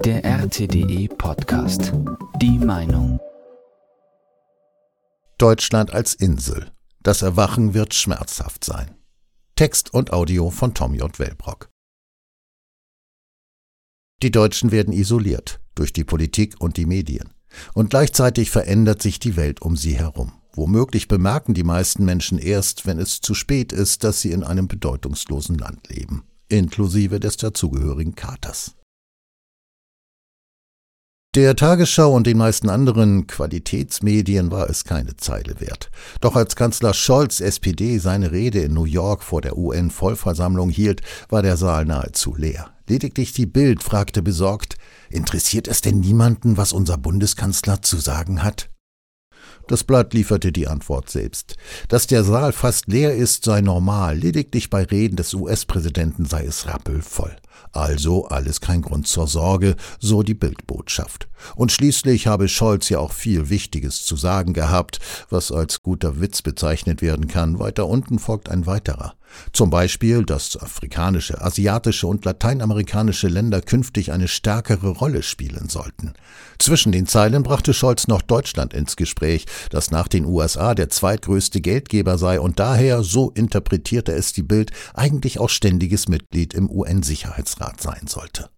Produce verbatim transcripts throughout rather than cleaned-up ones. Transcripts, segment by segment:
Der R T D E-Podcast. Die Meinung. Deutschland als Insel. Das Erwachen wird schmerzhaft sein. Text und Audio von Tom J. Wellbrock. Die Deutschen werden isoliert durch die Politik und die Medien. Und gleichzeitig verändert sich die Welt um sie herum. Womöglich bemerken die meisten Menschen erst, wenn es zu spät ist, dass sie in einem bedeutungslosen Land leben, inklusive des dazugehörigen Katers. Der Tagesschau und den meisten anderen Qualitätsmedien war es keine Zeile wert. Doch als Kanzler Scholz, S P D, seine Rede in New York vor der U N-Vollversammlung hielt, war der Saal nahezu leer. Lediglich die Bild fragte besorgt: Interessiert es denn niemanden, was unser Bundeskanzler zu sagen hat? Das Blatt lieferte die Antwort selbst. Dass der Saal fast leer ist, sei normal, lediglich bei Reden des U S-Präsidenten sei es rappelvoll. Also alles kein Grund zur Sorge, so die Bildbotschaft. Und schließlich habe Scholz ja auch viel Wichtiges zu sagen gehabt, was als guter Witz bezeichnet werden kann. Weiter unten folgt ein weiterer. Zum Beispiel, dass afrikanische, asiatische und lateinamerikanische Länder künftig eine stärkere Rolle spielen sollten. Zwischen den Zeilen brachte Scholz noch Deutschland ins Gespräch, das nach den U S A der zweitgrößte Geldgeber sei und daher, so interpretierte es die Bild, eigentlich auch ständiges Mitglied im U N-Sicherheitsrat sein sollte.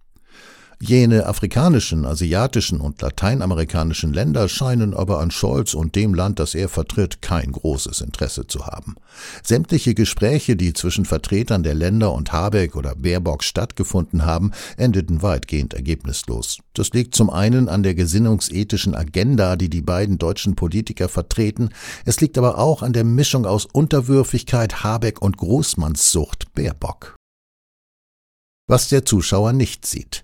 Jene afrikanischen, asiatischen und lateinamerikanischen Länder scheinen aber an Scholz und dem Land, das er vertritt, kein großes Interesse zu haben. Sämtliche Gespräche, die zwischen Vertretern der Länder und Habeck oder Baerbock stattgefunden haben, endeten weitgehend ergebnislos. Das liegt zum einen an der gesinnungsethischen Agenda, die die beiden deutschen Politiker vertreten. Es liegt aber auch an der Mischung aus Unterwürfigkeit Habeck und Großmannssucht Baerbock. Was der Zuschauer nicht sieht.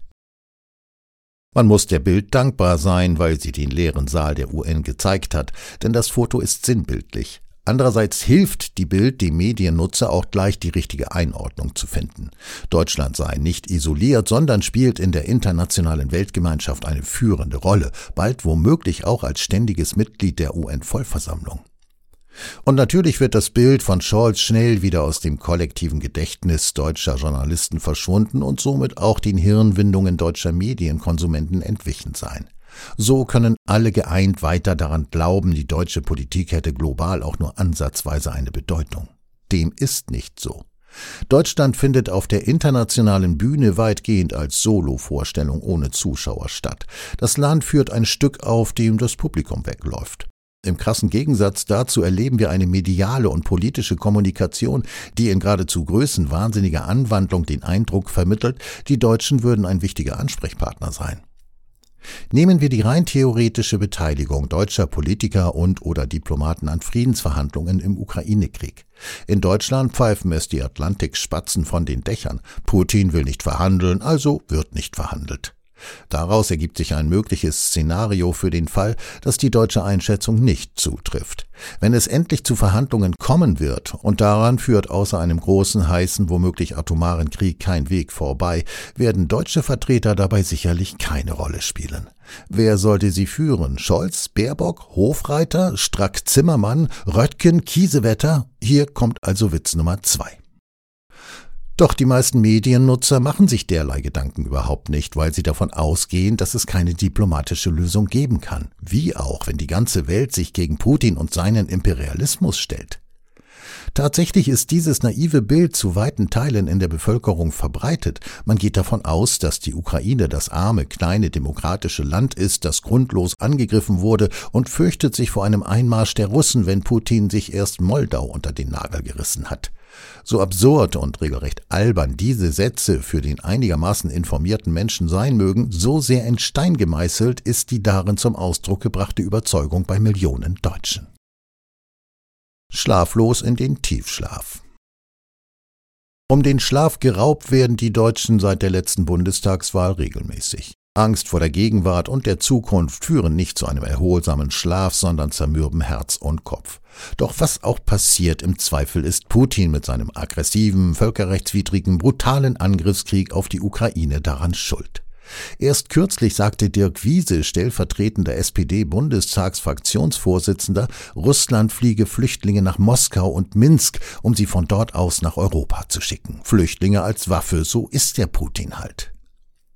Man muss der Bild dankbar sein, weil sie den leeren Saal der U N gezeigt hat, denn das Foto ist sinnbildlich. Andererseits hilft die Bild dem Mediennutzer auch gleich die richtige Einordnung zu finden. Deutschland sei nicht isoliert, sondern spielt in der internationalen Weltgemeinschaft eine führende Rolle, bald womöglich auch als ständiges Mitglied der U N-Vollversammlung. Und natürlich wird das Bild von Scholz schnell wieder aus dem kollektiven Gedächtnis deutscher Journalisten verschwunden und somit auch den Hirnwindungen deutscher Medienkonsumenten entwichen sein. So können alle geeint weiter daran glauben, die deutsche Politik hätte global auch nur ansatzweise eine Bedeutung. Dem ist nicht so. Deutschland findet auf der internationalen Bühne weitgehend als Solo-Vorstellung ohne Zuschauer statt. Das Land führt ein Stück auf, dem das Publikum wegläuft. Im krassen Gegensatz dazu erleben wir eine mediale und politische Kommunikation, die in geradezu größenwahnsinniger Anwandlung den Eindruck vermittelt, die Deutschen würden ein wichtiger Ansprechpartner sein. Nehmen wir die rein theoretische Beteiligung deutscher Politiker und oder Diplomaten an Friedensverhandlungen im Ukraine-Krieg. In Deutschland pfeifen es die Atlantikspatzen von den Dächern. Putin will nicht verhandeln, also wird nicht verhandelt. Daraus ergibt sich ein mögliches Szenario für den Fall, dass die deutsche Einschätzung nicht zutrifft. Wenn es endlich zu Verhandlungen kommen wird, und daran führt außer einem großen, heißen, womöglich atomaren Krieg kein Weg vorbei, werden deutsche Vertreter dabei sicherlich keine Rolle spielen. Wer sollte sie führen? Scholz, Baerbock, Hofreiter, Strack-Zimmermann, Röttgen, Kiesewetter? Hier kommt also Witz Nummer zwei. Doch die meisten Mediennutzer machen sich derlei Gedanken überhaupt nicht, weil sie davon ausgehen, dass es keine diplomatische Lösung geben kann. Wie auch, wenn die ganze Welt sich gegen Putin und seinen Imperialismus stellt. Tatsächlich ist dieses naive Bild zu weiten Teilen in der Bevölkerung verbreitet. Man geht davon aus, dass die Ukraine das arme, kleine, demokratische Land ist, das grundlos angegriffen wurde und fürchtet sich vor einem Einmarsch der Russen, wenn Putin sich erst Moldau unter den Nagel gerissen hat. So absurd und regelrecht albern diese Sätze für den einigermaßen informierten Menschen sein mögen, so sehr in Stein gemeißelt ist die darin zum Ausdruck gebrachte Überzeugung bei Millionen Deutschen. Schlaflos in den Tiefschlaf. Um den Schlaf geraubt werden die Deutschen seit der letzten Bundestagswahl regelmäßig. Angst vor der Gegenwart und der Zukunft führen nicht zu einem erholsamen Schlaf, sondern zermürben Herz und Kopf. Doch was auch passiert, im Zweifel ist Putin mit seinem aggressiven, völkerrechtswidrigen, brutalen Angriffskrieg auf die Ukraine daran schuld. Erst kürzlich sagte Dirk Wiese, stellvertretender S P D-Bundestagsfraktionsvorsitzender, Russland fliege Flüchtlinge nach Moskau und Minsk, um sie von dort aus nach Europa zu schicken. Flüchtlinge als Waffe, so ist der Putin halt.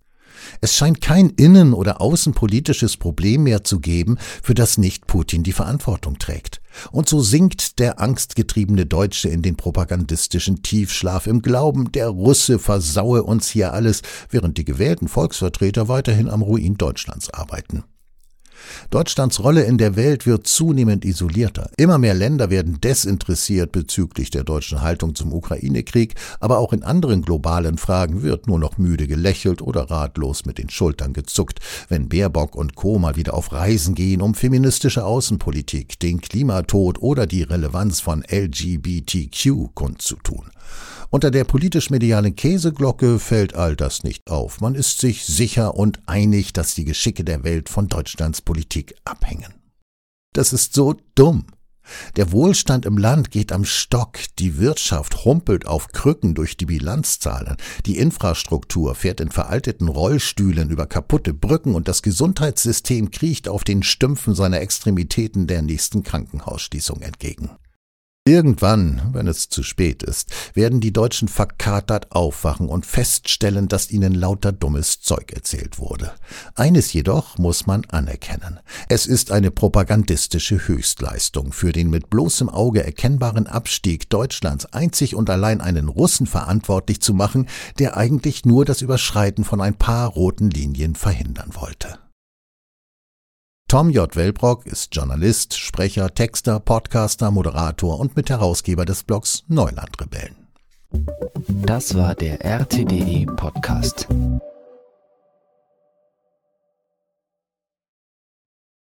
Es scheint kein innen- oder außenpolitisches Problem mehr zu geben, für das nicht Putin die Verantwortung trägt. Und so sinkt der angstgetriebene Deutsche in den propagandistischen Tiefschlaf im Glauben, der Russe versaue uns hier alles, während die gewählten Volksvertreter weiterhin am Ruin Deutschlands arbeiten. Deutschlands Rolle in der Welt wird zunehmend isolierter. Immer mehr Länder werden desinteressiert bezüglich der deutschen Haltung zum Ukraine-Krieg, aber auch in anderen globalen Fragen wird nur noch müde gelächelt oder ratlos mit den Schultern gezuckt, wenn Baerbock und Co. mal wieder auf Reisen gehen, um feministische Außenpolitik, den Klimatod oder die Relevanz von L G B T Q kundzutun. Unter der politisch-medialen Käseglocke fällt all das nicht auf. Man ist sich sicher und einig, dass die Geschicke der Welt von Deutschlands Politik abhängen. Das ist so dumm. Der Wohlstand im Land geht am Stock, die Wirtschaft humpelt auf Krücken durch die Bilanzzahlen, die Infrastruktur fährt in veralteten Rollstühlen über kaputte Brücken und das Gesundheitssystem kriecht auf den Stümpfen seiner Extremitäten der nächsten Krankenhausschließung entgegen. Irgendwann, wenn es zu spät ist, werden die Deutschen verkatert aufwachen und feststellen, dass ihnen lauter dummes Zeug erzählt wurde. Eines jedoch muss man anerkennen. Es ist eine propagandistische Höchstleistung, für den mit bloßem Auge erkennbaren Abstieg Deutschlands einzig und allein einen Russen verantwortlich zu machen, der eigentlich nur das Überschreiten von ein paar roten Linien verhindern wollte. Tom J. Welbrock ist Journalist, Sprecher, Texter, Podcaster, Moderator und Mitherausgeber des Blogs Neulandrebellen. Das war der R T D E Podcast.